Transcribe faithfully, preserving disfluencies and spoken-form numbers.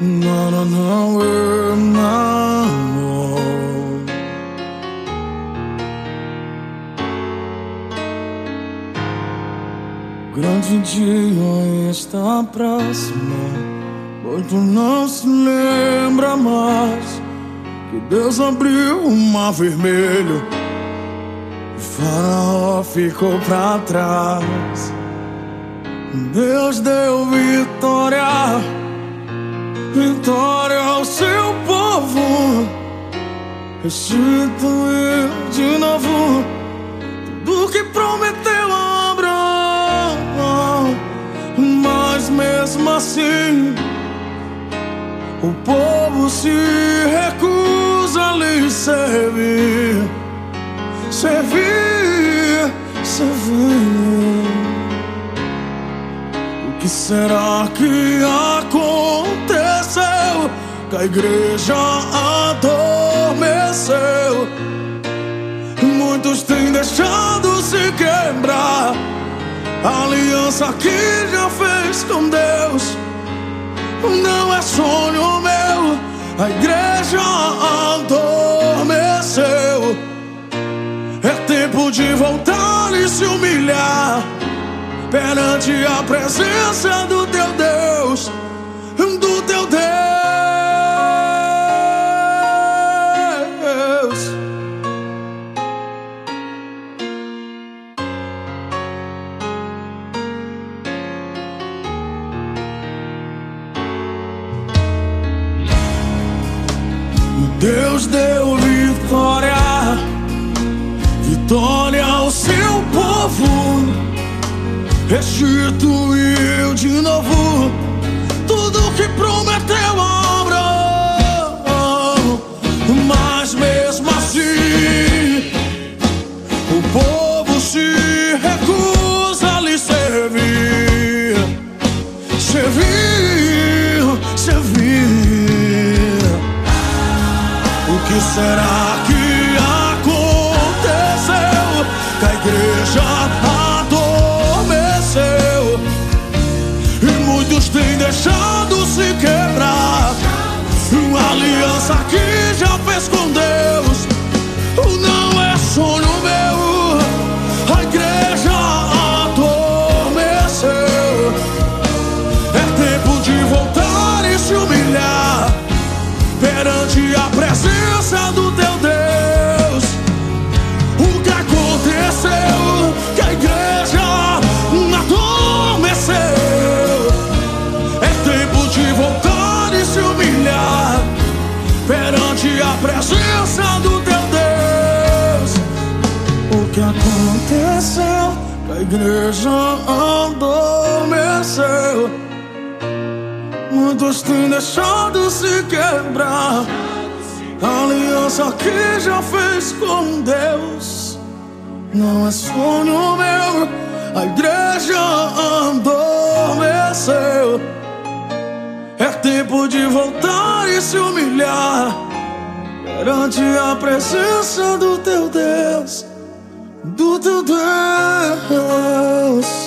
Nada não é amor. Grande dia está próximo, pois tu não se lembra mais que Deus abriu o mar vermelho e Faraó ficou pra trás. Deus deu vitória, vitória ao seu povo, restituiu de novo tudo que prometeu a Abraão. Mas mesmo assim o povo se recusa a lhe servir, servir, servir. O que será que aconteceu? Que a igreja adormeceu. Muitos têm deixado se quebrar a aliança que já fez com Deus. Não é sonho meu, a igreja adormeceu. É tempo de voltar e se humilhar perante a presença do teu Deus, do teu Deus. Deus deu vitória, vitória ao seu povo, restituiu de novo tudo que prometeu a Abraão. Mas mesmo assim o povo se recusa a lhe servir, servir, servir. O que será que aconteceu? Que a igreja adormeceu e muitos têm deixado se quebrar uma aliança que já fez com Deus. Não é sonho meu, a igreja adormeceu. É tempo de voltar e se humilhar perante a presença do teu Deus. O que aconteceu? Que a igreja adormeceu. É tempo de voltar e se humilhar perante a presença do teu Deus. O que aconteceu? Que a igreja adormeceu. Muitos têm deixado se quebrar a aliança que já fez com Deus. Não é sonho meu, a igreja adormeceu. É tempo de voltar e se humilhar perante a presença do teu Deus, do teu Deus.